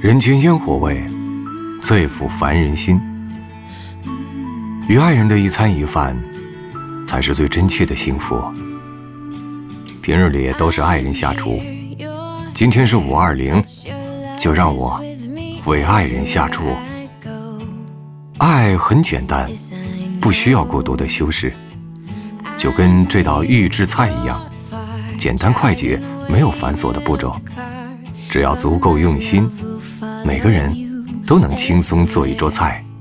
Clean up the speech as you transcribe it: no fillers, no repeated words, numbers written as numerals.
人间烟火味，最抚凡人心。与爱人的一餐一饭，才是最真切的幸福。平日里都是爱人下厨，今天是520，就让我为爱人下厨。爱很简单，不需要过多的修饰，就跟这道预制菜一样，简单快捷，没有繁琐的步骤，只要足够用心，每个人都能轻松做一桌菜。